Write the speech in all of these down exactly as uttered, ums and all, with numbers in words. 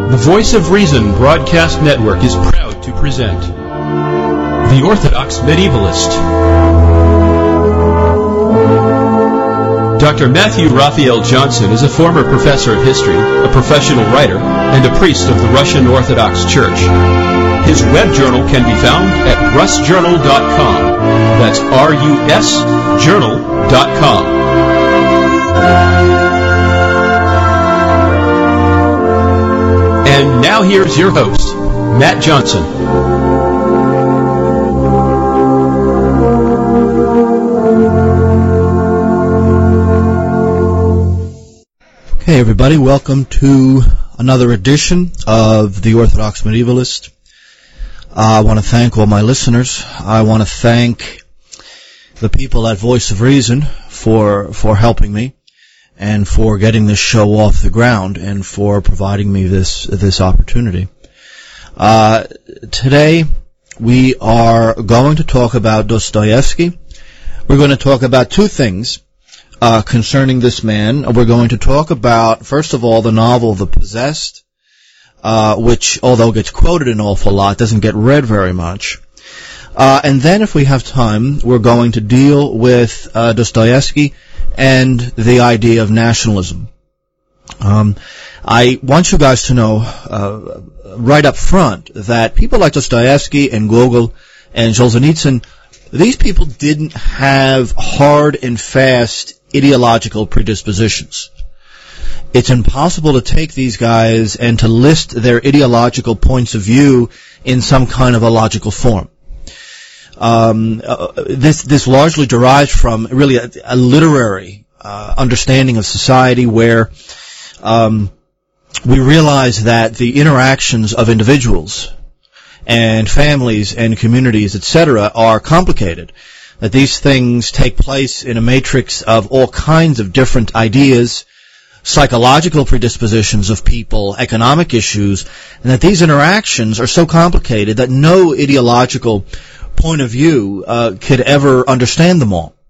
The Voice of Reason Broadcast Network is proud to present The Orthodox Medievalist. Doctor Matthew Raphael Johnson is a former professor of history, a professional writer, and a priest of the Russian Orthodox Church. His web journal can be found at russ journal dot com. That's R U S journal dot com. And now here's your host, Matt Johnson. Hey everybody, welcome to another edition of The Orthodox Medievalist. Uh, I want to thank all my listeners. I want to thank the people at Voice of Reason for for helping me and for getting this show off the ground and for providing me this this opportunity. Uh, today we are going to talk about Dostoevsky. We're going to talk about two things uh, concerning this man. We're going to talk about, first of all, the novel The Possessed, uh, which, although gets quoted an awful lot, doesn't get read very much. Uh, and then, if we have time, we're going to deal with uh, Dostoevsky and the idea of nationalism. Um, I want you guys to know uh, right up front that people like Dostoevsky and Gogol and Solzhenitsyn, these people didn't have hard and fast ideological predispositions. It's impossible to take these guys and to list their ideological points of view in some kind of a logical form. Um, uh, this this largely derives from really a, a literary uh, understanding of society, where um, we realize that the interactions of individuals and families and communities, et cetera, are complicated. That these things take place in a matrix of all kinds of different ideas, psychological predispositions of people, economic issues, and that these interactions are so complicated that no ideological point of view uh, could ever understand them all.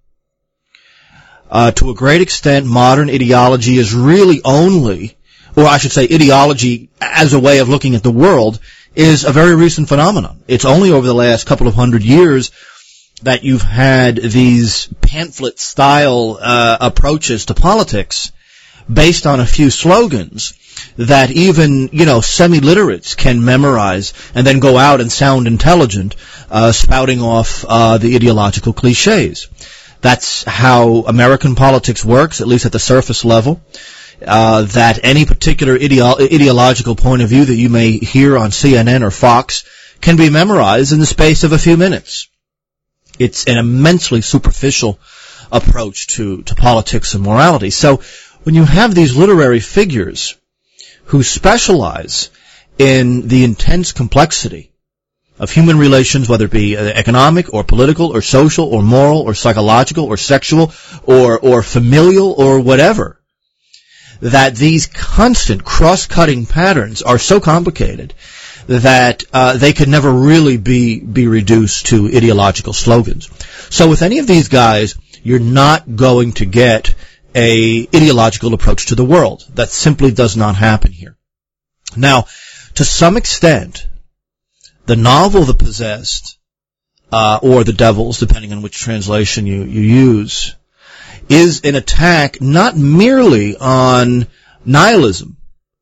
Uh, to a great extent, modern ideology is really only, or I should say ideology as a way of looking at the world, is a very recent phenomenon. It's only over the last couple of hundred years that you've had these pamphlet-style uh, approaches to politics based on a few slogans that even, you know, semi-literates can memorize and then go out and sound intelligent, uh, spouting off uh, the ideological cliches. That's how American politics works, at least at the surface level. Uh, that any particular ideo- ideological point of view that you may hear on C N N or Fox can be memorized in the space of a few minutes. It's an immensely superficial approach to, to politics and morality. So when you have these literary figures who specialize in the intense complexity of human relations, whether it be economic or political or social or moral or psychological or sexual or, or familial or whatever, that these constant cross-cutting patterns are so complicated that uh, they could never really be, be reduced to ideological slogans. So with any of these guys, you're not going to get a ideological approach to the world. That simply does not happen here. Now, to some extent, the novel The Possessed, uh, or The Devils, depending on which translation you, you use, is an attack not merely on nihilism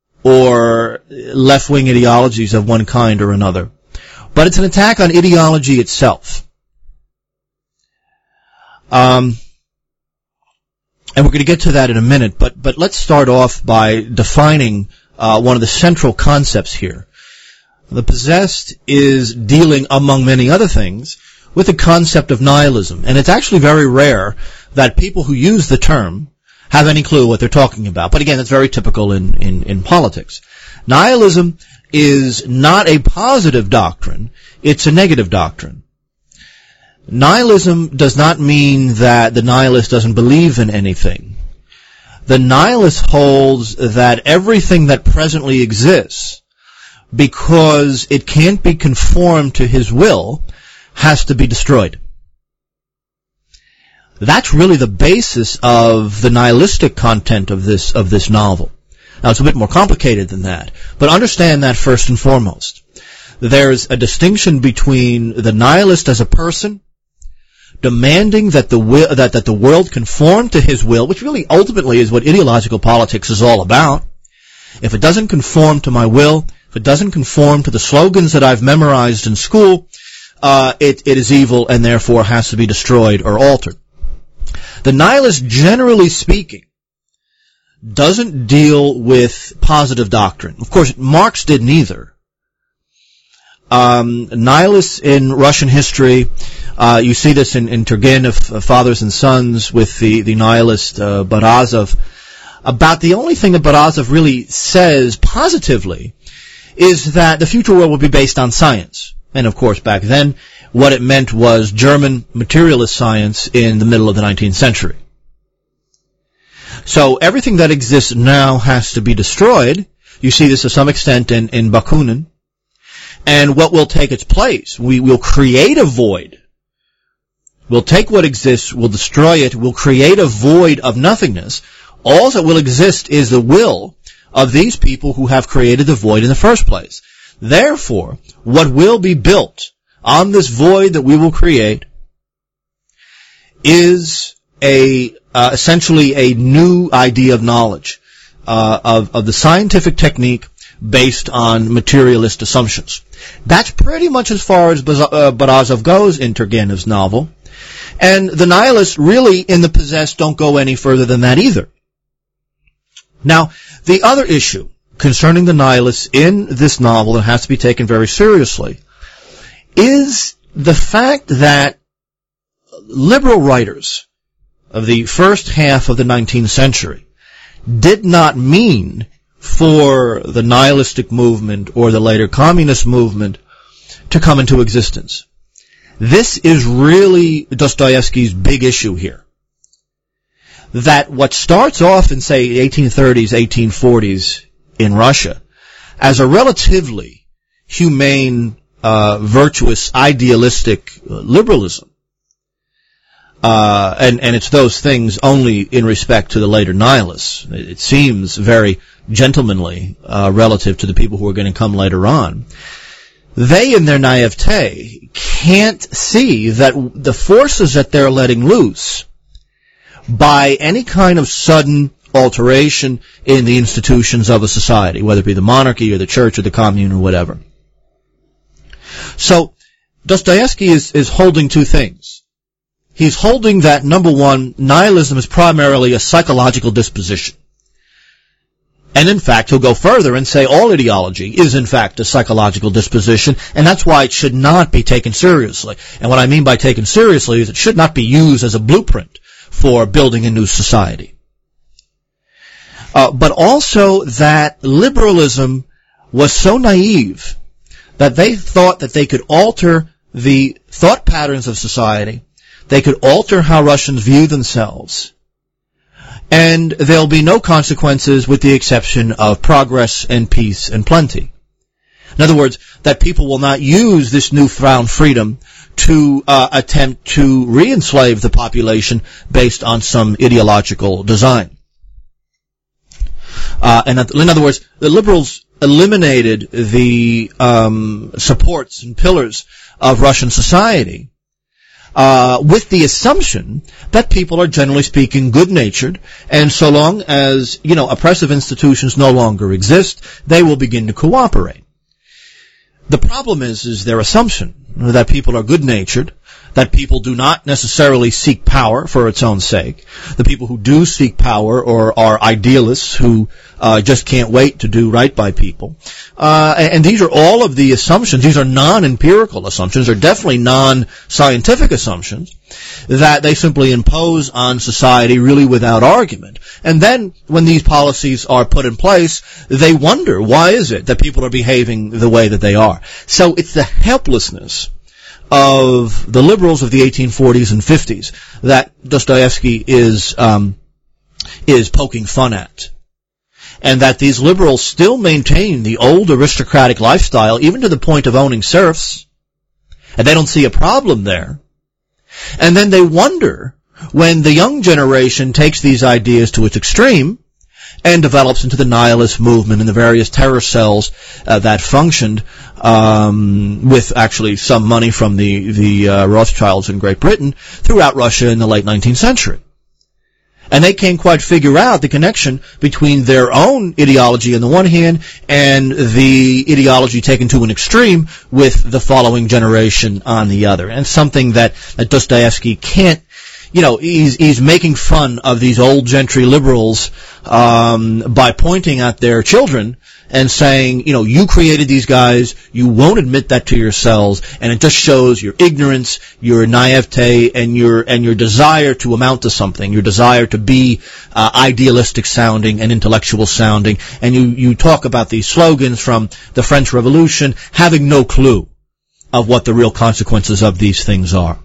or left-wing ideologies of one kind or another, but it's an attack on ideology itself. Um, and we're going to get to that in a minute, but, but let's start off by defining uh, one of the central concepts here. The Possessed is dealing, among many other things, with the concept of nihilism, and it's actually very rare that people who use the term have any clue what they're talking about. But again, that's very typical in, in, in politics. Nihilism is not a positive doctrine, it's a negative doctrine. Nihilism does not mean that the nihilist doesn't believe in anything. The nihilist holds that everything that presently exists, because it can't be conformed to his will, has to be destroyed. That's really the basis of the nihilistic content of this of this novel. Now, it's a bit more complicated than that, but understand that first and foremost. There's a distinction between the nihilist as a person, demanding that the will, that, that the world conform to his will, which really ultimately is what ideological politics is all about. If it doesn't conform to my will, if it doesn't conform to the slogans that I've memorized in school, uh, it, it is evil and therefore has to be destroyed or altered. The nihilist, generally speaking, doesn't deal with positive doctrine. Of course, Marx didn't either. Um, nihilists in Russian history, uh, you see this in, in Turgenev, uh, Fathers and Sons, with the, the nihilist uh, Barazov. About the only thing that Barazov really says positively is that the future world will be based on science. And of course, back then, what it meant was German materialist science in the middle of the nineteenth century. So everything that exists now has to be destroyed. You see this to some extent in, in Bakunin. And what will take its place? We will create a void. We'll take what exists, we'll destroy it, we'll create a void of nothingness. All that will exist is the will of these people who have created the void in the first place. Therefore, what will be built on this void that we will create is a uh, essentially a new idea of knowledge, uh, of, of the scientific technique based on materialist assumptions. That's pretty much as far as Barazov goes in Turgenev's novel. And the nihilists really in the possessed don't go any further than that either. Now, the other issue concerning the nihilists in this novel that has to be taken very seriously is the fact that liberal writers of the first half of the nineteenth century did not mean for the nihilistic movement or the later communist movement to come into existence. This is really Dostoevsky's big issue here. That what starts off in, say, eighteen thirties, eighteen forties in Russia as a relatively humane, uh, virtuous, idealistic uh, liberalism, uh, and, and it's those things only in respect to the later nihilists. It, it seems very gentlemanly uh, relative to the people who are going to come later on. They, in their naivete, can't see that the forces that they're letting loose by any kind of sudden alteration in the institutions of a society, whether it be the monarchy or the church or the commune or whatever. So, Dostoevsky is, is holding two things. He's holding that, number one, nihilism is primarily a psychological disposition. And in fact, he'll go further and say all ideology is in fact a psychological disposition, and that's why it should not be taken seriously. And what I mean by taken seriously is it should not be used as a blueprint for building a new society. Uh, but also that liberalism was so naive that they thought that they could alter the thought patterns of society, they could alter how Russians view themselves, and there'll be no consequences with the exception of progress and peace and plenty. In other words, that people will not use this newfound freedom to uh, attempt to re-enslave the population based on some ideological design. Uh, and in other words, the liberals eliminated the um, supports and pillars of Russian society uh, with the assumption that people are generally speaking good-natured, and so long as, you know, oppressive institutions no longer exist, they will begin to cooperate. The problem is, is their assumption that people are good-natured, that people do not necessarily seek power for its own sake. The people who do seek power or are idealists who uh, just can't wait to do right by people. Uh, and these are all of the assumptions. These are non-empirical assumptions. They're definitely non-scientific assumptions that they simply impose on society really without argument. And then when these policies are put in place, they wonder, why is it that people are behaving the way that they are? So it's the helplessness of the liberals of the eighteen forties and fifties that Dostoevsky is um, is poking fun at, and that these liberals still maintain the old aristocratic lifestyle, even to the point of owning serfs, and they don't see a problem there. And then they wonder when the young generation takes these ideas to its extreme and develops into the nihilist movement and the various terror cells uh, that functioned um, with actually some money from the, the uh, Rothschilds in Great Britain throughout Russia in the late nineteenth century. And they can't quite figure out the connection between their own ideology on the one hand and the ideology taken to an extreme with the following generation on the other. And something that, that Dostoevsky can't, you know, he's, he's making fun of these old gentry liberals um, by pointing at their children and saying, you know, you created these guys, you won't admit that to yourselves, and it just shows your ignorance, your naivete, and your and your desire to amount to something, your desire to be uh, idealistic sounding and intellectual sounding. And you, you talk about these slogans from the French Revolution, having no clue of what the real consequences of these things are.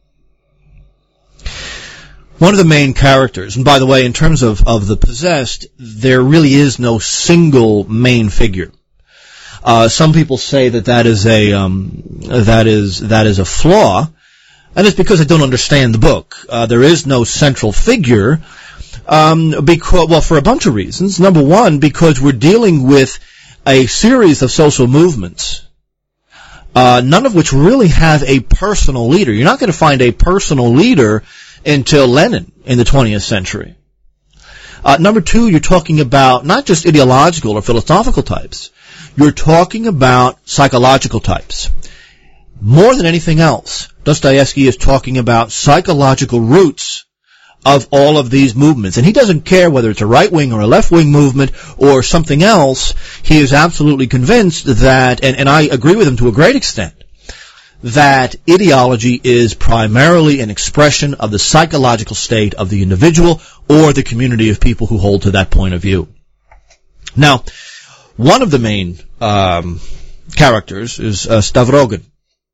One of the main characters, and by the way, in terms of, of the possessed, there really is no single main figure. Uh, some people say that that is a um, that is that is a flaw, and it's because they don't understand the book. Uh, there is no central figure, um, because well, for a bunch of reasons. Number one, because we're dealing with a series of social movements, uh, none of which really have a personal leader. You're not going to find a personal leader until Lenin in the twentieth century. Uh, number two, you're talking about not just ideological or philosophical types. You're talking about psychological types. More than anything else, Dostoevsky is talking about psychological roots of all of these movements. And he doesn't care whether it's a right-wing or a left-wing movement or something else. He is absolutely convinced that, and, and I agree with him to a great extent, that ideology is primarily an expression of the psychological state of the individual or the community of people who hold to that point of view. Now, one of the main um, characters is uh, Stavrogin.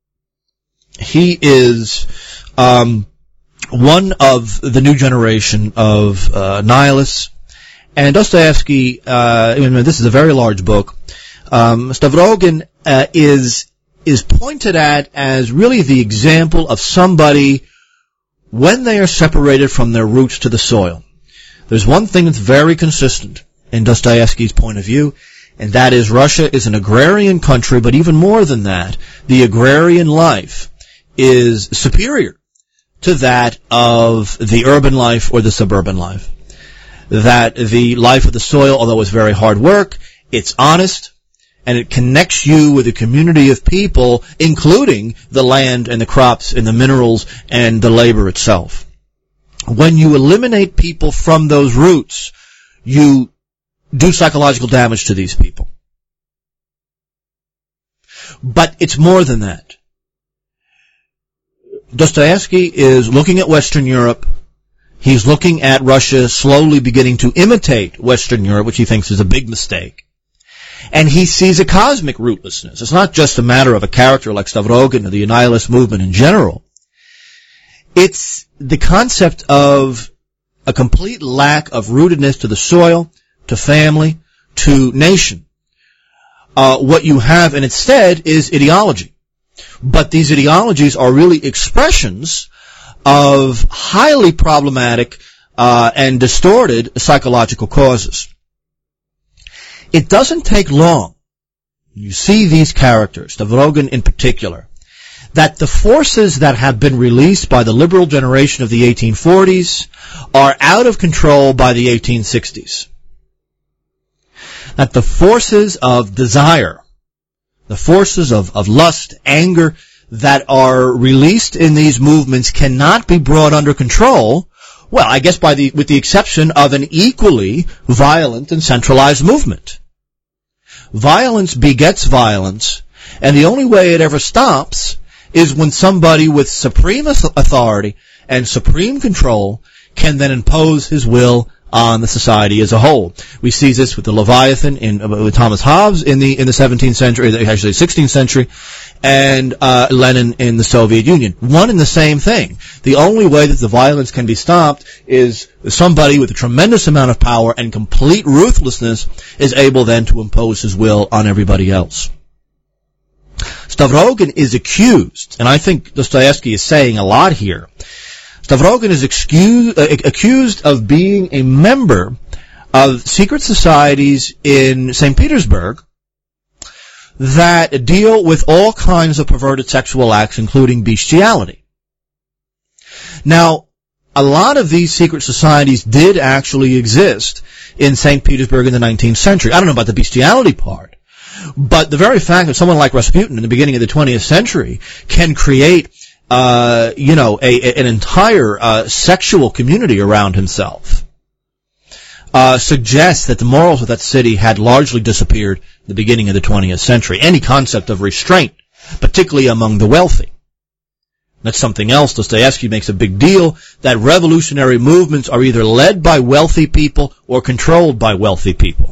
He is um, one of the new generation of uh, nihilists, and Dostoevsky, uh, I mean, this is a very large book, um, Stavrogin uh, is is pointed at as really the example of somebody when they are separated from their roots to the soil. There's one thing that's very consistent in Dostoevsky's point of view, and that is Russia is an agrarian country, but even more than that, the agrarian life is superior to that of the urban life or the suburban life. That the life of the soil, although it's very hard work, it's honest, and it connects you with a community of people, including the land and the crops and the minerals and the labor itself. When you eliminate people from those roots, you do psychological damage to these people. But it's more than that. Dostoevsky is looking at Western Europe. He's looking at Russia slowly beginning to imitate Western Europe, which he thinks is a big mistake. And he sees a cosmic rootlessness. It's not just a matter of a character like Stavrogin or the nihilist movement in general. It's the concept of a complete lack of rootedness to the soil, to family, to nation. Uh, what you have and instead is ideology. But these ideologies are really expressions of highly problematic uh, and distorted psychological causes. It doesn't take long, you see these characters, Stavrogin in particular, that the forces that have been released by the liberal generation of the eighteen forties are out of control by the eighteen sixties. That the forces of desire, the forces of, of lust, anger, that are released in these movements cannot be brought under control, well, I guess by the, with the exception of an equally violent and centralized movement. Violence begets violence, and the only way it ever stops is when somebody with supreme authority and supreme control can then impose his will on the society as a whole. We see this with the Leviathan in uh, with Thomas Hobbes in the in the seventeenth century, actually sixteenth century, and uh, Lenin in the Soviet Union. One and the same thing. The only way that the violence can be stopped is somebody with a tremendous amount of power and complete ruthlessness is able then to impose his will on everybody else. Stavrogin is accused, and I think Dostoevsky is saying a lot here. Stavrogin is excused, uh, accused of being a member of secret societies in Saint Petersburg that deal with all kinds of perverted sexual acts, including bestiality. Now, a lot of these secret societies did actually exist in Saint Petersburg in the nineteenth century. I don't know about the bestiality part, but the very fact that someone like Rasputin in the beginning of the twentieth century can create, uh, you know, a, a, an entire uh, sexual community around himself uh, suggests that the morals of that city had largely disappeared in the beginning of the twentieth century. Any concept of restraint, particularly among the wealthy. That's something else. Dostoevsky makes a big deal that revolutionary movements are either led by wealthy people or controlled by wealthy people.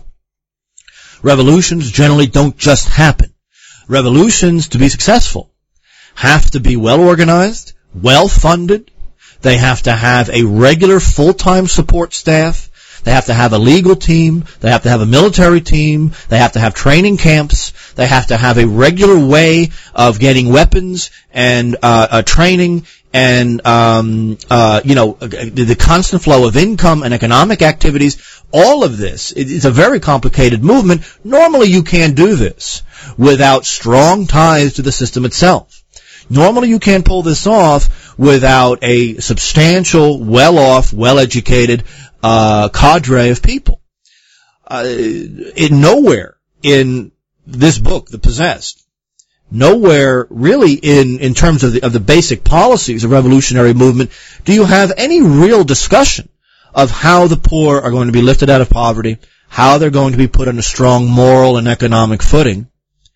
Revolutions generally don't just happen. Revolutions, to be successful, have to be well organized, well funded. They have to have a regular full-time support staff. They have to have a legal team. They have to have a military team. They have to have training camps. They have to have a regular way of getting weapons and uh, uh training and, um uh you know, the constant flow of income and economic activities. All of this, it's a very complicated movement. Normally you can't do this without strong ties to the system itself. Normally you can't pull this off without a substantial, well-off, well-educated uh cadre of people. Uh, in nowhere in this book, The Possessed, nowhere really in, in terms of the, of the basic policies of revolutionary movement do you have any real discussion of how the poor are going to be lifted out of poverty, how they're going to be put on a strong moral and economic footing.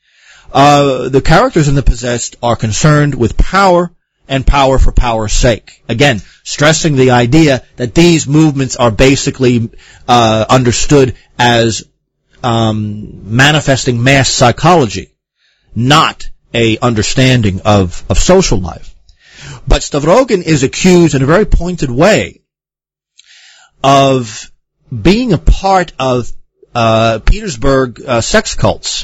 Uh, the characters in The Possessed are concerned with power and power for power's sake. Again, stressing the idea that these movements are basically uh, understood as um, manifesting mass psychology, not a understanding of, of social life. But Stavrogin is accused in a very pointed way of being a part of uh, Petersburg uh, sex cults.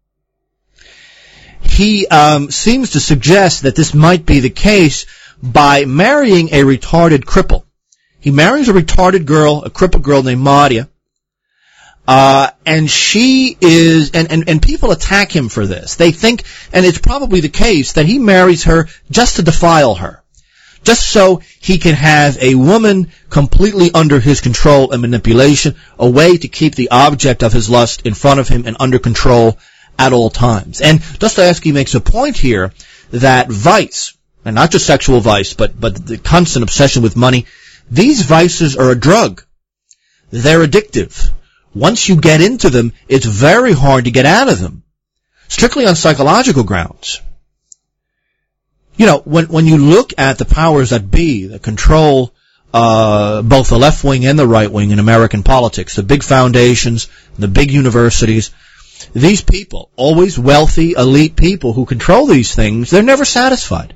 He um, seems to suggest that this might be the case by marrying a retarded cripple. He marries a retarded girl, a crippled girl named Maria, uh, and she is, and, and, and people attack him for this. They think, and it's probably the case, that he marries her just to defile her, just so he can have a woman completely under his control and manipulation, a way to keep the object of his lust in front of him and under control at all times. And Dostoevsky makes a point here that vice, and not just sexual vice, but, but the constant obsession with money, these vices are a drug. They're addictive. Once you get into them, it's very hard to get out of them, strictly on psychological grounds. You know, when, when you look at the powers that be that control uh, both the left wing and the right wing in American politics, the big foundations, the big universities, these people, always wealthy, elite people who control these things, they're never satisfied.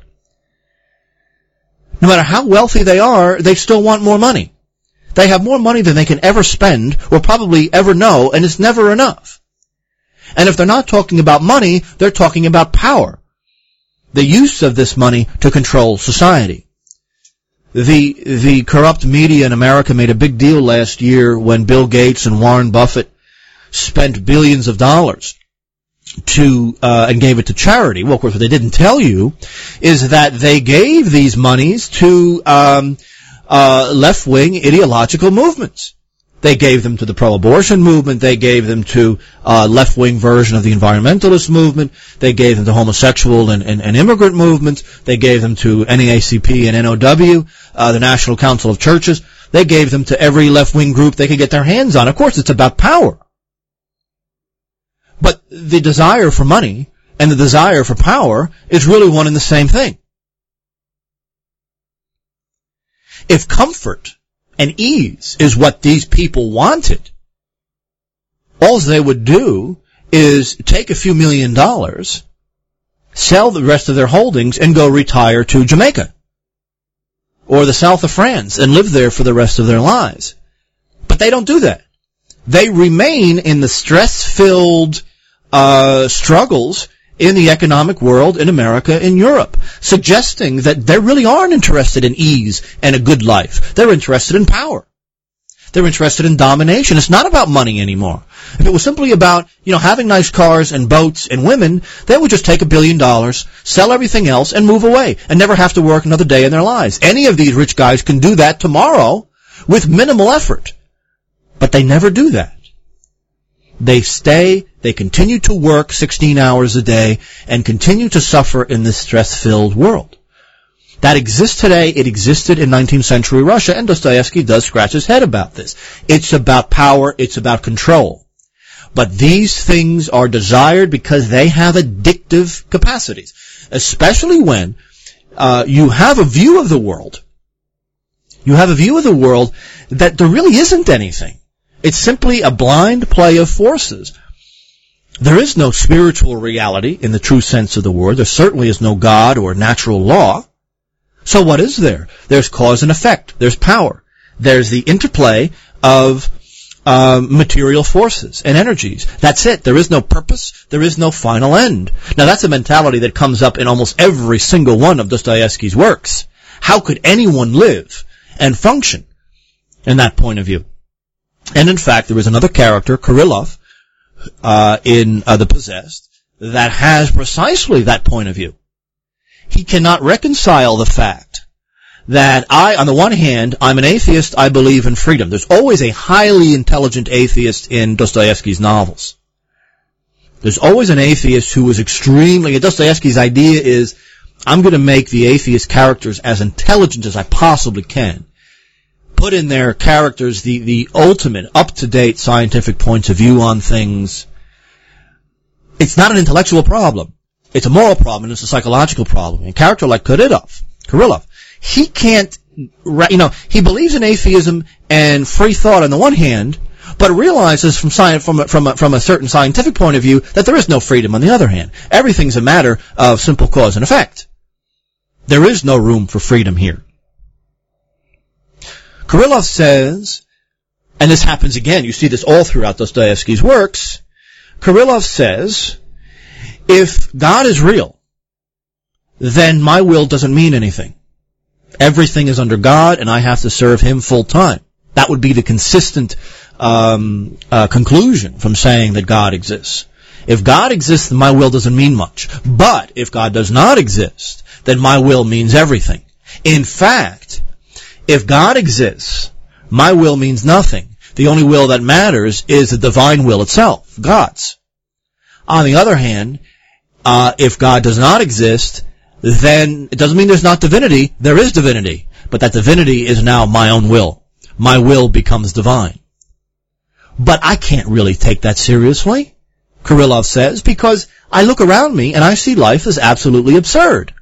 No matter how wealthy they are, they still want more money. They have more money than they can ever spend or probably ever know, and it's never enough. And if they're not talking about money, they're talking about power. The use of this money to control society. The, the corrupt media in America made a big deal last year when Bill Gates and Warren Buffett spent billions of dollars to, uh, and gave it to charity. Well, of course, what they didn't tell you is that they gave these monies to, um, uh, left-wing ideological movements. They gave them to the pro-abortion movement. They gave them to uh left-wing version of the environmentalist movement. They gave them to homosexual and, and, and immigrant movements. They gave them to N double A C P and N O W, uh, the National Council of Churches. They gave them to every left-wing group they could get their hands on. Of course, it's about power. But the desire for money and the desire for power is really one and the same thing. If comfort and ease is what these people wanted, all they would do is take a few million dollars, sell the rest of their holdings, and go retire to Jamaica or the south of France and live there for the rest of their lives. But they don't do that. They remain in the stress-filled uh struggles in the economic world in America and Europe, suggesting that they really aren't interested in ease and a good life. They're interested in power. They're interested in domination. It's not about money anymore. If it was simply about, you know, having nice cars and boats and women, they would just take a billion dollars, sell everything else, and move away, and never have to work another day in their lives. Any of these rich guys can do that tomorrow with minimal effort. But they never do that. They stay, they continue to work sixteen hours a day, and continue to suffer in this stress-filled world. That exists today. It existed in nineteenth century Russia, and Dostoevsky does scratch his head about this. It's about power. It's about control. But these things are desired because they have addictive capacities, especially when uh, you have a view of the world. You have a view of the world that there really isn't anything. It's simply a blind play of forces. There is no spiritual reality in the true sense of the word. There certainly is no God or natural law. So what is there? There's cause and effect. There's power. There's the interplay of uh, material forces and energies. That's it. There is no purpose. There is no final end. Now that's a mentality that comes up in almost every single one of Dostoevsky's works. How could anyone live and function in that point of view? And in fact, there is another character, Kirillov, uh, in uh, The Possessed, that has precisely that point of view. He cannot reconcile the fact that I, on the one hand, I'm an atheist, I believe in freedom. There's always a highly intelligent atheist in Dostoevsky's novels. There's always an atheist who is extremely, Dostoevsky's idea is, I'm going to make the atheist characters as intelligent as I possibly can. Put in their characters the, the ultimate, up-to-date scientific points of view on things. It's not an intellectual problem. It's a moral problem, and it's a psychological problem. A character like Kirillov, Kirillov, he can't, you know, he believes in atheism and free thought on the one hand, but realizes from science, from a, from a, from a certain scientific point of view that there is no freedom on the other hand. Everything's a matter of simple cause and effect. There is no room for freedom here. Kirillov says, and this happens again, you see this all throughout Dostoevsky's works, Kirillov says, if God is real, then my will doesn't mean anything. Everything is under God, and I have to serve Him full time. That would be the consistent um, uh, conclusion from saying that God exists. If God exists, then my will doesn't mean much. But if God does not exist, then my will means everything. In fact, if God exists, my will means nothing. The only will that matters is the divine will itself, God's. On the other hand, uh, if God does not exist, then it doesn't mean there's not divinity. There is divinity. But that divinity is now my own will. My will becomes divine. But I can't really take that seriously, Kirillov says, because I look around me and I see life as absolutely absurd.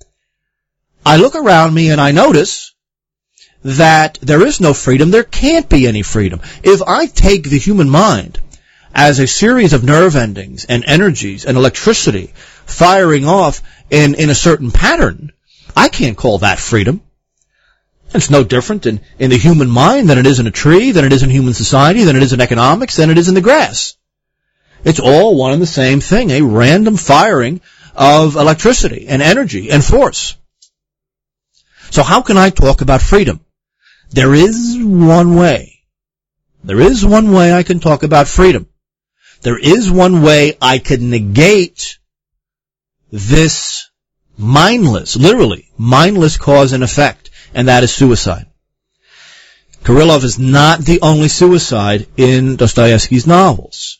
I look around me and I notice that there is no freedom. There can't be any freedom. If I take the human mind as a series of nerve endings and energies and electricity firing off in, in a certain pattern, I can't call that freedom. It's no different in, in the human mind than it is in a tree, than it is in human society, than it is in economics, than it is in the grass. It's all one and the same thing, a random firing of electricity and energy and force. So how can I talk about freedom? There is one way. There is one way I can talk about freedom. There is one way I can negate this mindless, literally, mindless cause and effect, and that is suicide. Kirillov is not the only suicide in Dostoevsky's novels.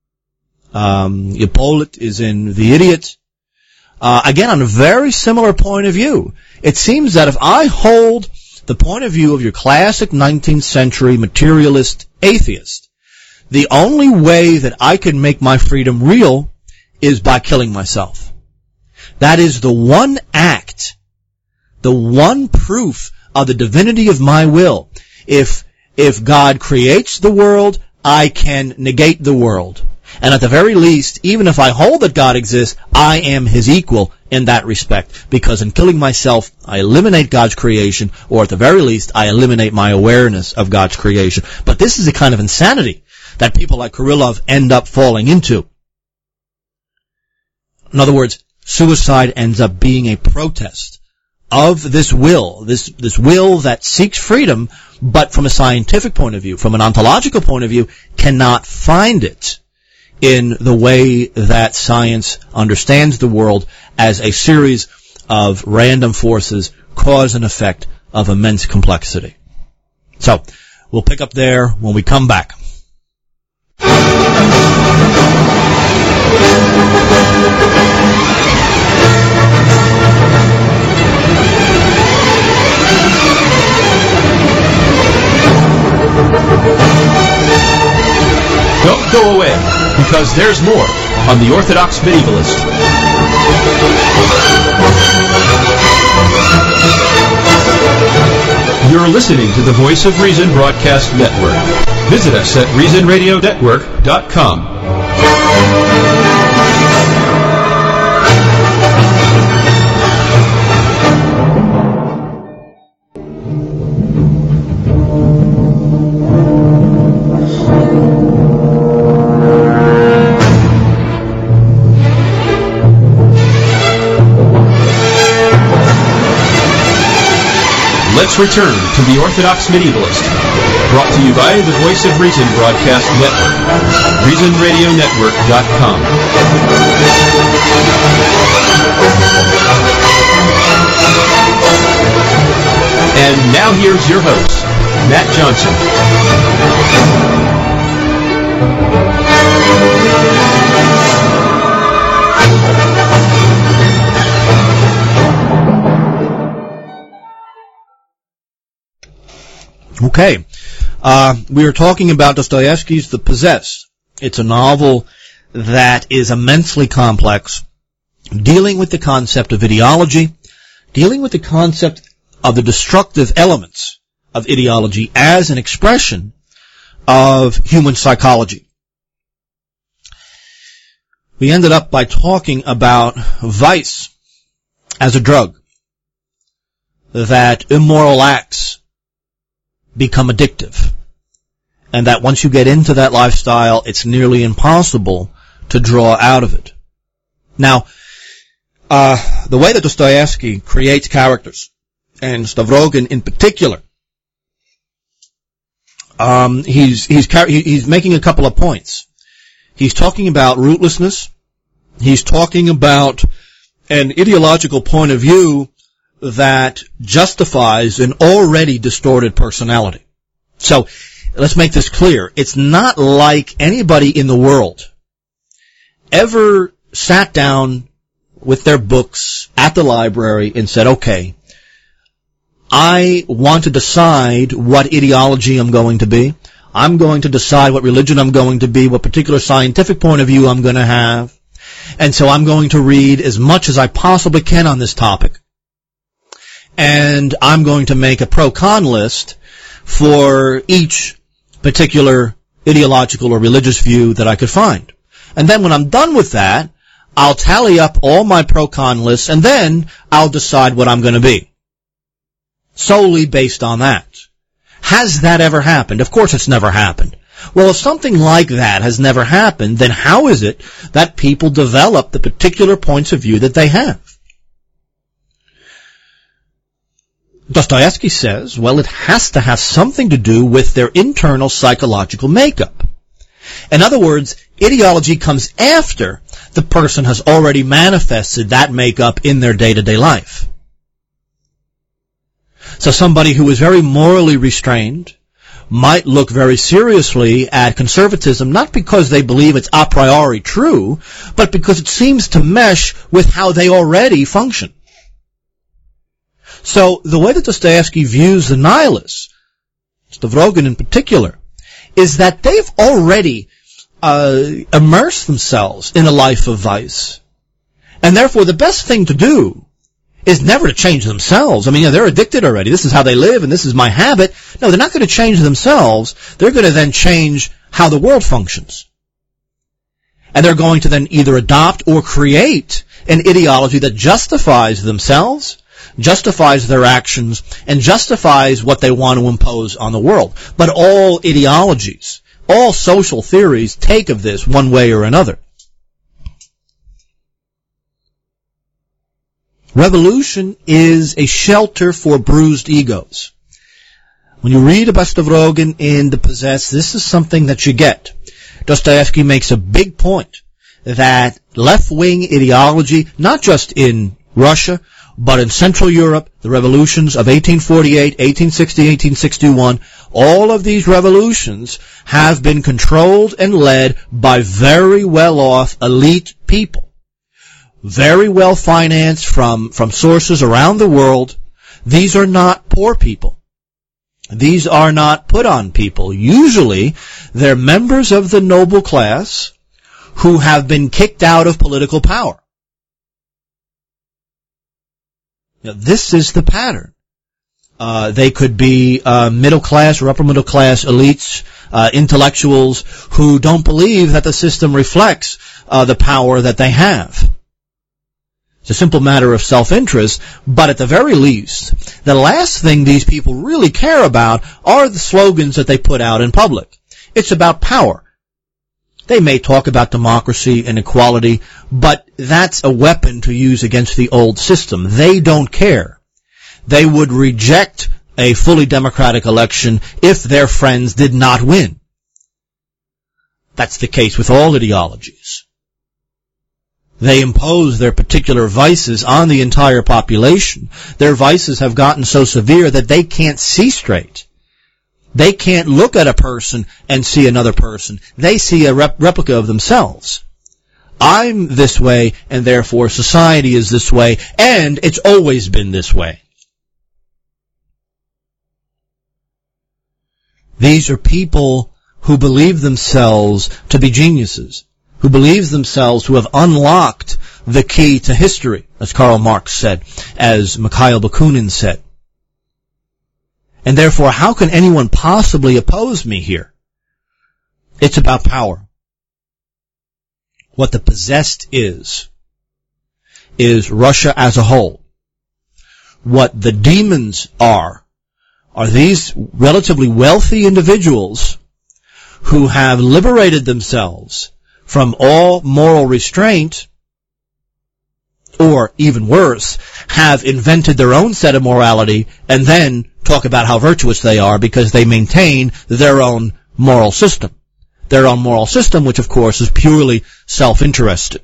Um, Ippolit is in The Idiot. Uh, again, on a very similar point of view. It seems that if I hold the point of view of your classic nineteenth century materialist atheist, the only way that I can make my freedom real is by killing myself. That is the one act, the one proof of the divinity of my will. If, if God creates the world, I can negate the world. And at the very least, even if I hold that God exists, I am His equal in that respect. Because in killing myself, I eliminate God's creation, or at the very least, I eliminate my awareness of God's creation. But this is a kind of insanity that people like Kirillov end up falling into. In other words, suicide ends up being a protest of this will, this, this will that seeks freedom, but from a scientific point of view, from an ontological point of view, cannot find it in the way that science understands the world as a series of random forces, cause and effect of immense complexity. So, we'll pick up there when we come back. Don't go away, because there's more on the Orthodox Medievalist. You're listening to the Voice of Reason Broadcast Network. Visit us at reason radio network dot com. Let's return to the Orthodox Medievalist, brought to you by the Voice of Reason Broadcast Network, reason radio network dot com. And now here's your host, Matt Johnson. Okay, uh, we are talking about Dostoevsky's The Possessed. It's a novel that is immensely complex, dealing with the concept of ideology, dealing with the concept of the destructive elements of ideology as an expression of human psychology. We ended up by talking about vice as a drug, that immoral acts become addictive, and that once you get into that lifestyle, it's nearly impossible to draw out of it. Now, uh, the way that Dostoevsky creates characters, and Stavrogin in particular, um, he's, he's, he's making a couple of points. He's talking about rootlessness. He's talking about an ideological point of view that justifies an already distorted personality. So, let's make this clear. It's not like anybody in the world ever sat down with their books at the library and said, okay, I want to decide what ideology I'm going to be. I'm going to decide what religion I'm going to be, what particular scientific point of view I'm going to have. And so I'm going to read as much as I possibly can on this topic. And I'm going to make a pro-con list for each particular ideological or religious view that I could find. And then when I'm done with that, I'll tally up all my pro-con lists, and then I'll decide what I'm going to be, solely based on that. Has that ever happened? Of course it's never happened. Well, if something like that has never happened, then how is it that people develop the particular points of view that they have? Dostoevsky says, well, it has to have something to do with their internal psychological makeup. In other words, ideology comes after the person has already manifested that makeup in their day-to-day life. So somebody who is very morally restrained might look very seriously at conservatism, not because they believe it's a priori true, but because it seems to mesh with how they already function. So the way that Dostoevsky views the nihilists, Stavrogin in particular, is that they've already uh, immersed themselves in a life of vice. And therefore the best thing to do is never to change themselves. I mean, you know, they're addicted already. This is how they live and this is my habit. No, they're not going to change themselves. They're going to then change how the world functions. And they're going to then either adopt or create an ideology that justifies themselves, justifies their actions, and justifies what they want to impose on the world. But all ideologies, all social theories take of this one way or another. Revolution is a shelter for bruised egos. When you read about Stavrogin in The Possessed, this is something that you get. Dostoevsky makes a big point that left-wing ideology, not just in Russia, but in Central Europe, the revolutions of eighteen forty-eight, eighteen sixty, eighteen sixty-one, all of these revolutions have been controlled and led by very well-off elite people. Very well financed from, from sources around the world. These are not poor people. These are not put-on people. Usually, they're members of the noble class who have been kicked out of political power. Now, this is the pattern. Uh, they could be uh, middle-class or upper-middle-class elites, uh, intellectuals who don't believe that the system reflects uh, the power that they have. It's a simple matter of self-interest, but at the very least, the last thing these people really care about are the slogans that they put out in public. It's about power. They may talk about democracy and equality, but that's a weapon to use against the old system. They don't care. They would reject a fully democratic election if their friends did not win. That's the case with all ideologies. They impose their particular vices on the entire population. Their vices have gotten so severe that they can't see straight. They can't look at a person and see another person. They see a rep- replica of themselves. I'm this way, and therefore society is this way, and it's always been this way. These are people who believe themselves to be geniuses, who believe themselves to have unlocked the key to history, as Karl Marx said, as Mikhail Bakunin said. And therefore, how can anyone possibly oppose me here? It's about power. What The Possessed is, is Russia as a whole. What the demons are, are these relatively wealthy individuals who have liberated themselves from all moral restraint, or even worse, have invented their own set of morality and then talk about how virtuous they are because they maintain their own moral system. Their own moral system, which of course is purely self-interested.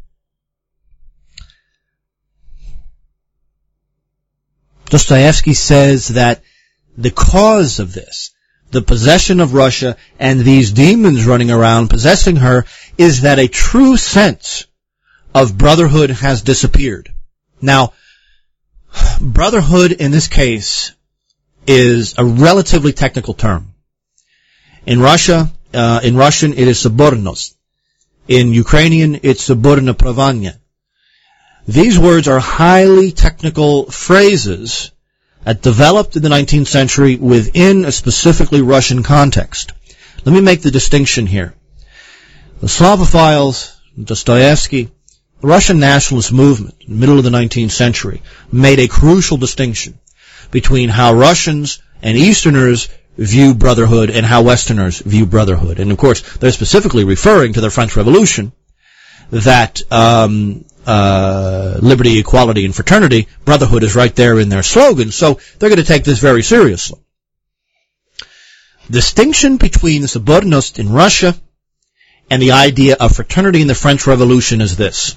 Dostoevsky says that the cause of this, the possession of Russia and these demons running around possessing her, is that a true sense of brotherhood has disappeared. Now, brotherhood in this case is a relatively technical term. In Russia, uh, in Russian it is sobornost. In Ukrainian it's sobornopravanya. These words are highly technical phrases that developed in the nineteenth century within a specifically Russian context. Let me make the distinction here. The Slavophiles, Dostoevsky, the Russian nationalist movement in the middle of the nineteenth century made a crucial distinction between how Russians and Easterners view brotherhood and how Westerners view brotherhood. And of course, they're specifically referring to the French Revolution, that um, uh, liberty, equality, and fraternity, brotherhood is right there in their slogan, so they're going to take this very seriously. Distinction between the sobornost in Russia and the idea of fraternity in the French Revolution is this: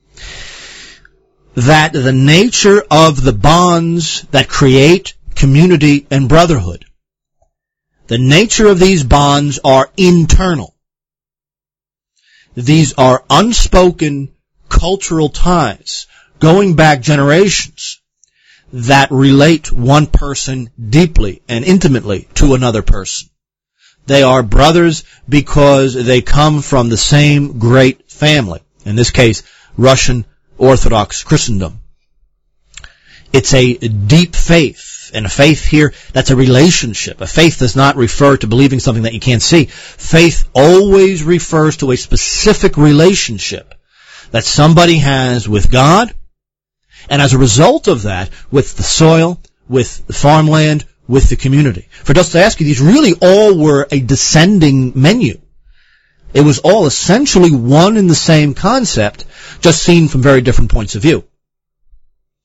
that the nature of the bonds that create community and brotherhood, the nature of these bonds are internal. These are unspoken cultural ties going back generations that relate one person deeply and intimately to another person. They are brothers because they come from the same great family, in this case, Russian Orthodox Christendom. It's a deep faith, and a faith here, that's a relationship. A faith does not refer to believing something that you can't see. Faith always refers to a specific relationship that somebody has with God, and as a result of that, with the soil, with the farmland, with the community. For Dostoevsky, these really all were a descending menu. It was all essentially one and the same concept, just seen from very different points of view.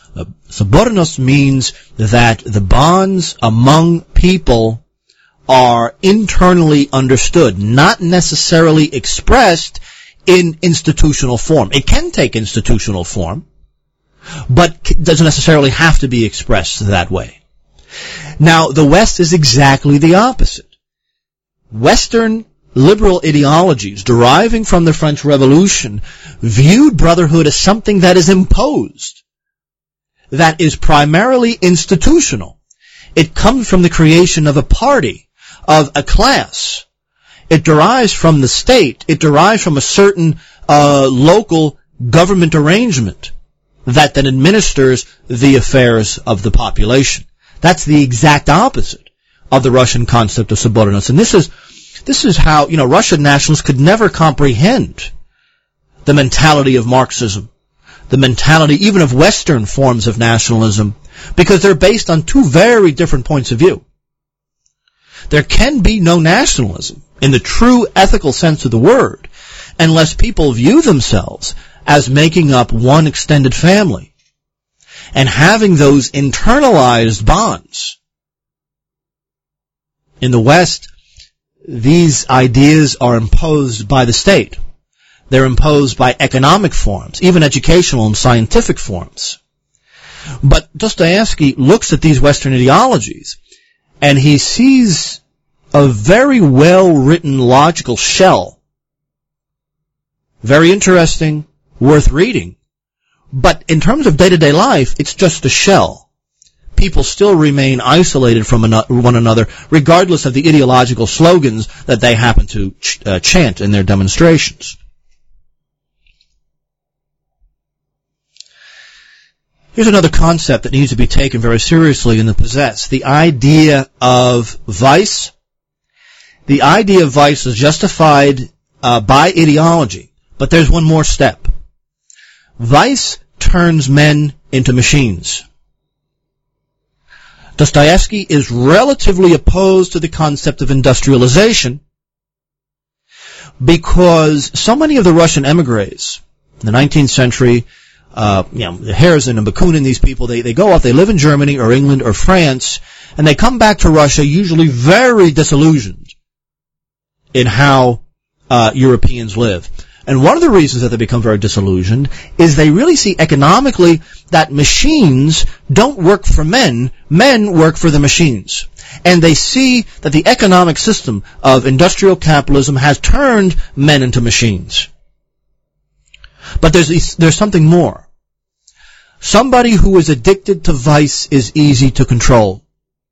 Uh, Sobornost means that the bonds among people are internally understood, not necessarily expressed in institutional form. It can take institutional form, but doesn't necessarily have to be expressed that way. Now, the West is exactly the opposite. Western liberal ideologies deriving from the French Revolution viewed brotherhood as something that is imposed, that is primarily institutional. It comes from the creation of a party, of a class. It derives from the state. It derives from a certain uh, local government arrangement that then administers the affairs of the population. That's the exact opposite of the Russian concept of Sobornost. And this is this is how, you know, Russian nationalists could never comprehend the mentality of Marxism, the mentality even of Western forms of nationalism, because they're based on two very different points of view. There can be no nationalism in the true ethical sense of the word unless people view themselves as making up one extended family and having those internalized bonds. In the West, these ideas are imposed by the state. They're imposed by economic forms, even educational and scientific forms. But Dostoevsky looks at these Western ideologies and he sees a very well-written logical shell. Very interesting, worth reading. But in terms of day-to-day life, it's just a shell. People still remain isolated from one another, regardless of the ideological slogans that they happen to ch- uh, chant in their demonstrations. Here's another concept that needs to be taken very seriously in the Possessed. The idea of vice. The idea of vice is justified uh, by ideology, but there's one more step. Vice turns men into machines. Dostoevsky is relatively opposed to the concept of industrialization because so many of the Russian emigres in the nineteenth century, uh, you know, Herzen and Bakunin, these people, they, they go off, they live in Germany or England or France, and they come back to Russia usually very disillusioned in how uh, Europeans live. And one of the reasons that they become very disillusioned is they really see economically that machines don't work for men, men work for the machines. And they see that the economic system of industrial capitalism has turned men into machines. But there's there's something more. Somebody who is addicted to vice is easy to control.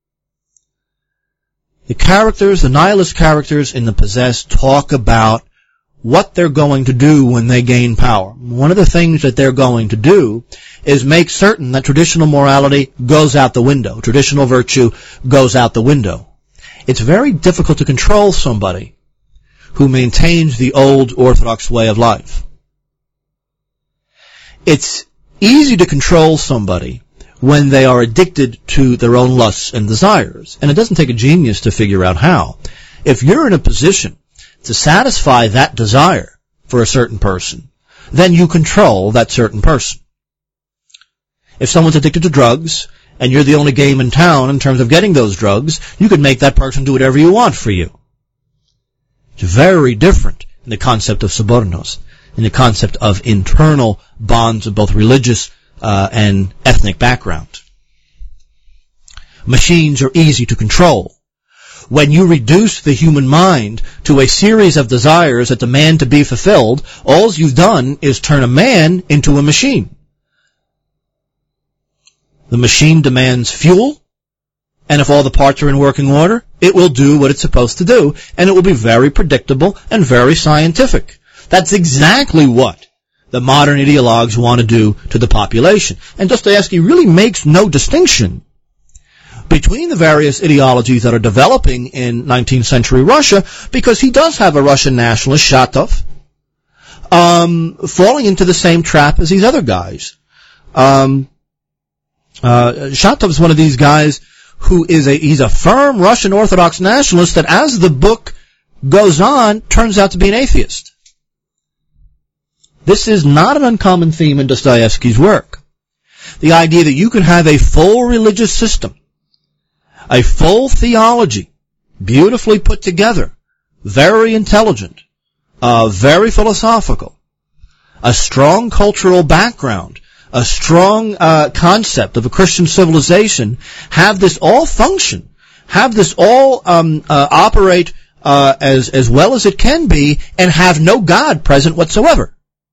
The characters, the nihilist characters in The Possessed, talk about what they're going to do when they gain power. One of the things that they're going to do is make certain that traditional morality goes out the window. Traditional virtue goes out the window. It's very difficult to control somebody who maintains the old orthodox way of life. It's easy to control somebody when they are addicted to their own lusts and desires. And it doesn't take a genius to figure out how. If you're in a position to satisfy that desire for a certain person, then you control that certain person. If someone's addicted to drugs, and you're the only game in town in terms of getting those drugs, you could make that person do whatever you want for you. It's very different in the concept of Sobornost, in the concept of internal bonds of both religious uh, and ethnic background. Machines are easy to control. When you reduce the human mind to a series of desires that demand to be fulfilled, all you've done is turn a man into a machine. The machine demands fuel, and if all the parts are in working order, it will do what it's supposed to do, and it will be very predictable and very scientific. That's exactly what the modern ideologues want to do to the population. And Dostoevsky really makes no distinction between the various ideologies that are developing in nineteenth century Russia, because he does have a Russian nationalist, Shatov, um, falling into the same trap as these other guys. Um, uh, Shatov is one of these guys who is a, he's a firm Russian Orthodox nationalist that, as the book goes on, turns out to be an atheist. This is not an uncommon theme in Dostoevsky's work. The idea that you can have a full religious system, a full theology, beautifully put together, very intelligent, uh, very philosophical, a strong cultural background, a strong uh, concept of a Christian civilization, have this all function, have this all um, uh, operate uh, as as well as it can be, and have no God present whatsoever.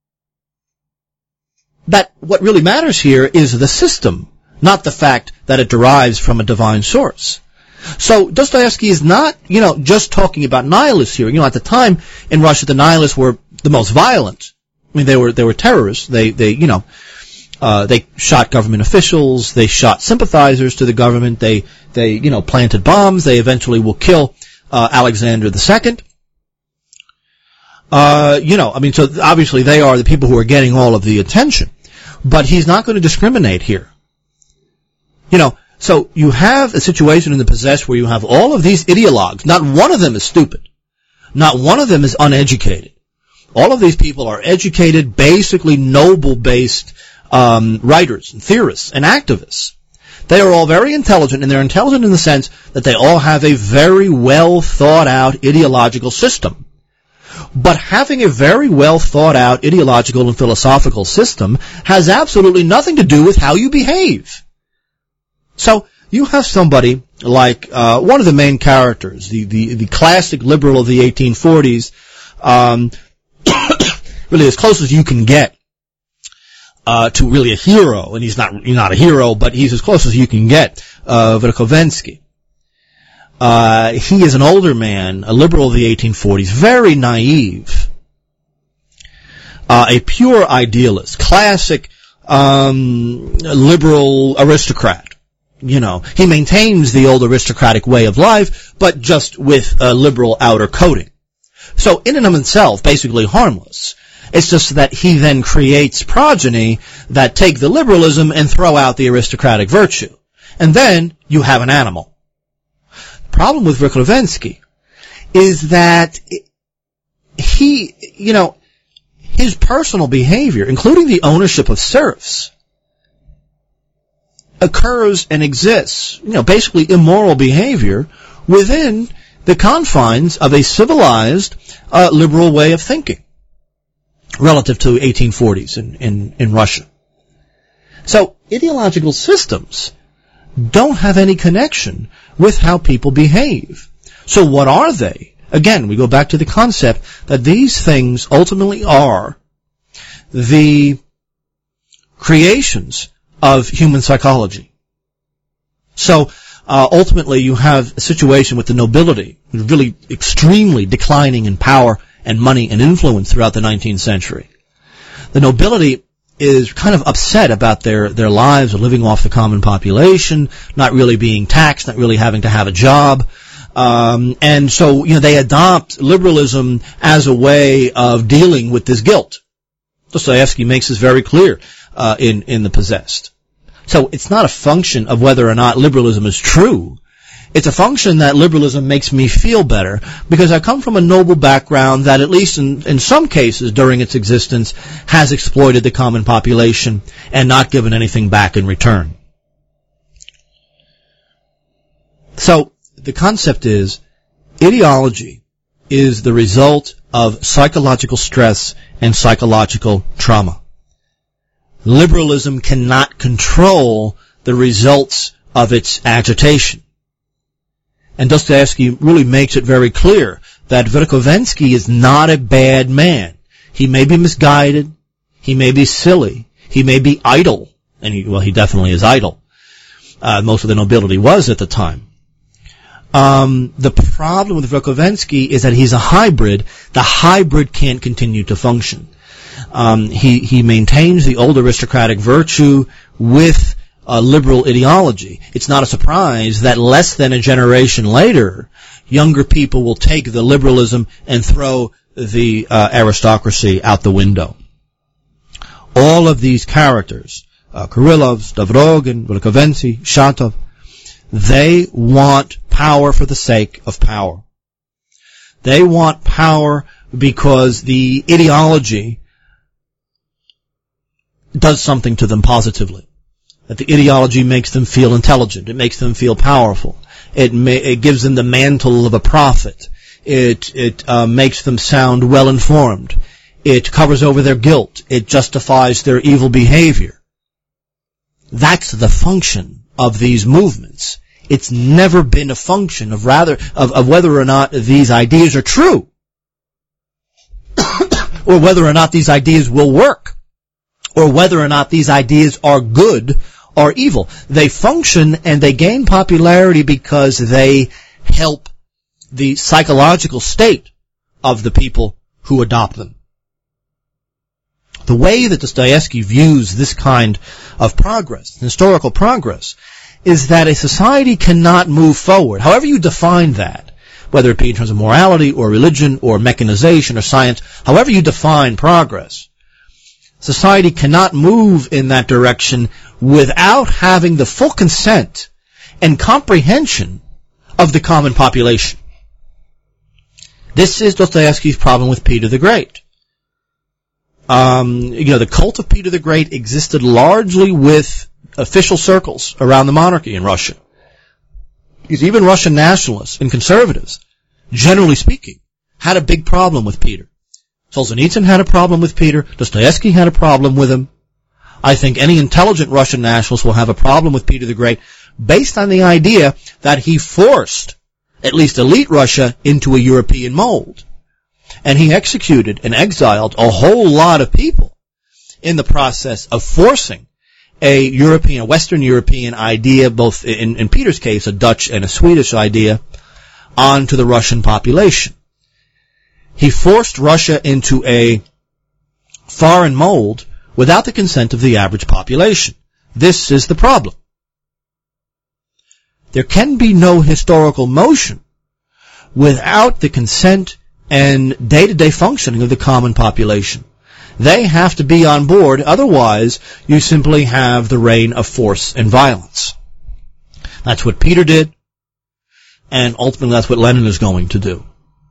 That what really matters here is the system, not the fact that it derives from a divine source. So Dostoevsky is not, you know, just talking about nihilists here. You know, at the time in Russia, the nihilists were the most violent. I mean, they were they were terrorists. They they you know, uh, they shot government officials. They shot sympathizers to the government. They they you know planted bombs. They eventually will kill uh, Alexander the Second. Uh, you know, I mean, so obviously they are the people who are getting all of the attention. But he's not going to discriminate here. You know, so you have a situation in the Possessed where you have all of these ideologues. Not one of them is stupid. Not one of them is uneducated. All of these people are educated, basically noble-based um, writers and theorists and activists. They are all very intelligent, and they're intelligent in the sense that they all have a very well thought-out ideological system. But having a very well thought out ideological and philosophical system has absolutely nothing to do with how you behave. So you have somebody like uh, one of the main characters, the, the, the classic liberal of the eighteen forties, um, really as close as you can get uh, to really a hero, and he's not he's not a hero, but he's as close as you can get, uh, Verkhovensky. Uh, he is an older man, a liberal of the eighteen forties, very naive, uh, a pure idealist, classic, um, liberal aristocrat. You know, he maintains the old aristocratic way of life, but just with a liberal outer coating. So in and of himself, basically harmless. It's just that he then creates progeny that take the liberalism and throw out the aristocratic virtue. And then you have an animal. Problem with Verkhovensky is that he, you know, his personal behavior, including the ownership of serfs, occurs and exists, you know, basically immoral behavior within the confines of a civilized, uh, liberal way of thinking relative to eighteen forties in, in, in Russia. So ideological systems don't have any connection with how people behave. So what are they? Again, we go back to the concept that these things ultimately are the creations of human psychology. So uh, ultimately you have a situation with the nobility, really extremely declining in power and money and influence throughout the nineteenth century. The nobility is kind of upset about their, their lives of living off the common population, not really being taxed, not really having to have a job. Um, and so, you know, they adopt liberalism as a way of dealing with this guilt. Dostoevsky makes this very clear, uh, in, in The Possessed. So it's not a function of whether or not liberalism is true. It's a function that liberalism makes me feel better because I come from a noble background that, at least in, in some cases during its existence, has exploited the common population and not given anything back in return. So the concept is ideology is the result of psychological stress and psychological trauma. Liberalism cannot control the results of its agitation. And Dostoevsky really makes it very clear that Verkhovensky is not a bad man. He may be misguided, he may be silly, he may be idle, and he, well, he definitely is idle. Uh, most of the nobility was at the time. Um, the problem with Verkhovensky is that he's a hybrid. The hybrid can't continue to function. Um, he, he maintains the old aristocratic virtue with a liberal ideology. It's not a surprise that less than a generation later, younger people will take the liberalism and throw the uh, aristocracy out the window. All of these characters, uh, Krylov, Stavrogin, Verkhovensky, Shatov, they want power for the sake of power. They want power because the ideology does something to them positively. that the ideology makes them feel intelligent. It makes them feel powerful. It, may, it gives them the mantle of a prophet. It, it uh, makes them sound well-informed. It covers over their guilt. It justifies their evil behavior. That's the function of these movements. It's never been a function of rather of, of whether or not these ideas are true, or whether or not these ideas will work, or whether or not these ideas are good or evil. They function and they gain popularity because they help the psychological state of the people who adopt them. The way that Dostoevsky views this kind of progress, historical progress, is that a society cannot move forward, however you define that, whether it be in terms of morality or religion or mechanization or science, however you define progress, society cannot move in that direction without having the full consent and comprehension of the common population. This is Dostoevsky's problem with Peter the Great. Um, you know, the cult of Peter the Great existed largely with official circles around the monarchy in Russia. Because even Russian nationalists and conservatives, generally speaking, had a big problem with Peter. Solzhenitsyn had a problem with Peter. Dostoevsky had a problem with him. I think any intelligent Russian nationalist will have a problem with Peter the Great based on the idea that he forced at least elite Russia into a European mold. And he executed and exiled a whole lot of people in the process of forcing a European, a Western European idea, both in, in Peter's case, a Dutch and a Swedish idea, onto the Russian population. He forced Russia into a foreign mold without the consent of the average population. This is the problem. There can be no historical motion without the consent and day-to-day functioning of the common population. They have to be on board, otherwise you simply have the reign of force and violence. That's what Peter did, and ultimately that's what Lenin is going to do.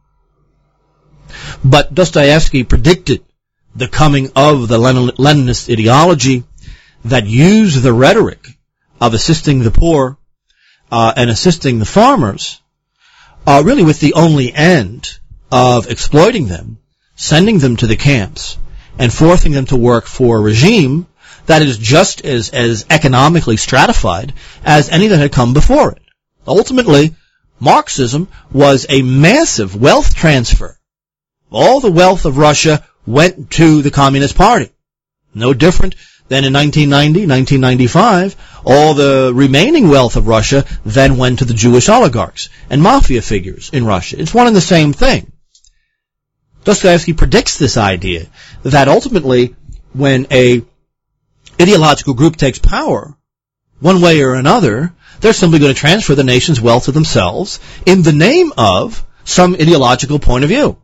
But Dostoevsky predicted the coming of the Leninist ideology that used the rhetoric of assisting the poor uh, and assisting the farmers, uh, really with the only end of exploiting them, sending them to the camps, and forcing them to work for a regime that is just as, as economically stratified as any that had come before it. Ultimately, Marxism was a massive wealth transfer. All the wealth of Russia went to the Communist Party. No different than in nineteen ninety, nineteen ninety-five, all the remaining wealth of Russia then went to the Jewish oligarchs and mafia figures in Russia. It's one and the same thing. Dostoevsky predicts this idea that ultimately when a ideological group takes power, one way or another, they're simply going to transfer the nation's wealth to themselves in the name of some ideological point of view.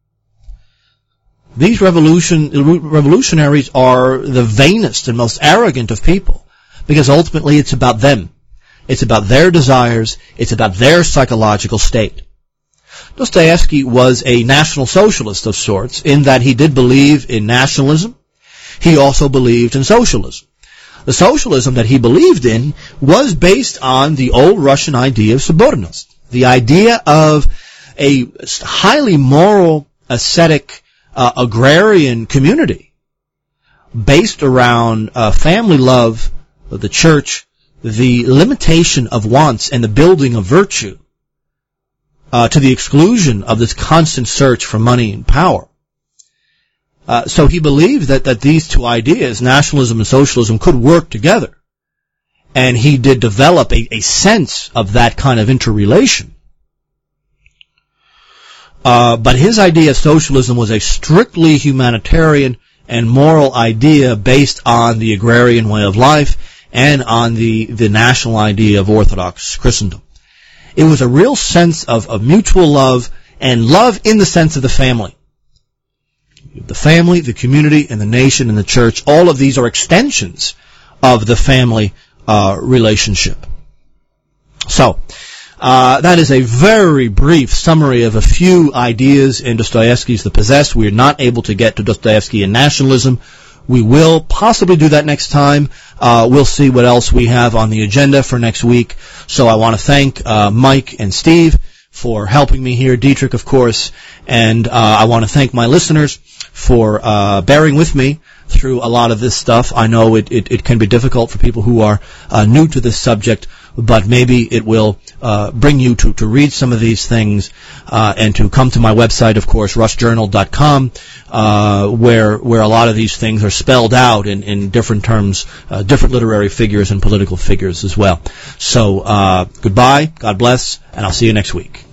These revolution, revolutionaries are the vainest and most arrogant of people because ultimately it's about them. It's about their desires. It's about their psychological state. Dostoevsky was a national socialist of sorts in that he did believe in nationalism. He also believed in socialism. The socialism that he believed in was based on the old Russian idea of subordinance, the idea of a highly moral, ascetic, uh, agrarian community based around uh, family love, the church, the limitation of wants, and the building of virtue. Uh, to the exclusion of this constant search for money and power. Uh, so he believed that, that these two ideas, nationalism and socialism, could work together. And he did develop a, a sense of that kind of interrelation. Uh, but his idea of socialism was a strictly humanitarian and moral idea based on the agrarian way of life and on the, the national idea of Orthodox Christendom. It was a real sense of, of mutual love, and love in the sense of the family. The family, the community, and the nation and the church, all of these are extensions of the family uh, relationship. So, uh, that is a very brief summary of a few ideas in Dostoevsky's The Possessed. We are not able to get to Dostoevsky and nationalism. We will possibly do that next time. Uh, we'll see what else we have on the agenda for next week. So I want to thank uh, Mike and Steve for helping me here, Dietrich, of course, and uh, I want to thank my listeners for uh, bearing with me through a lot of this stuff. I know it, it, it can be difficult for people who are uh, new to this subject, but maybe it will uh, bring you to, to read some of these things uh, and to come to my website, of course, russ journal dot com, uh, where where a lot of these things are spelled out in, in different terms, uh, different literary figures and political figures as well. So uh, goodbye, God bless, and I'll see you next week.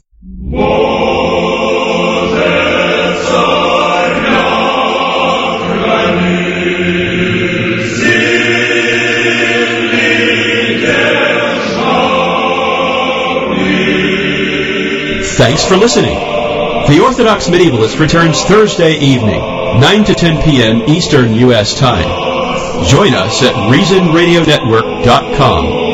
Thanks for listening. The Orthodox Medievalist returns Thursday evening, nine to ten p.m. Eastern U S time. Join us at reason radio network dot com.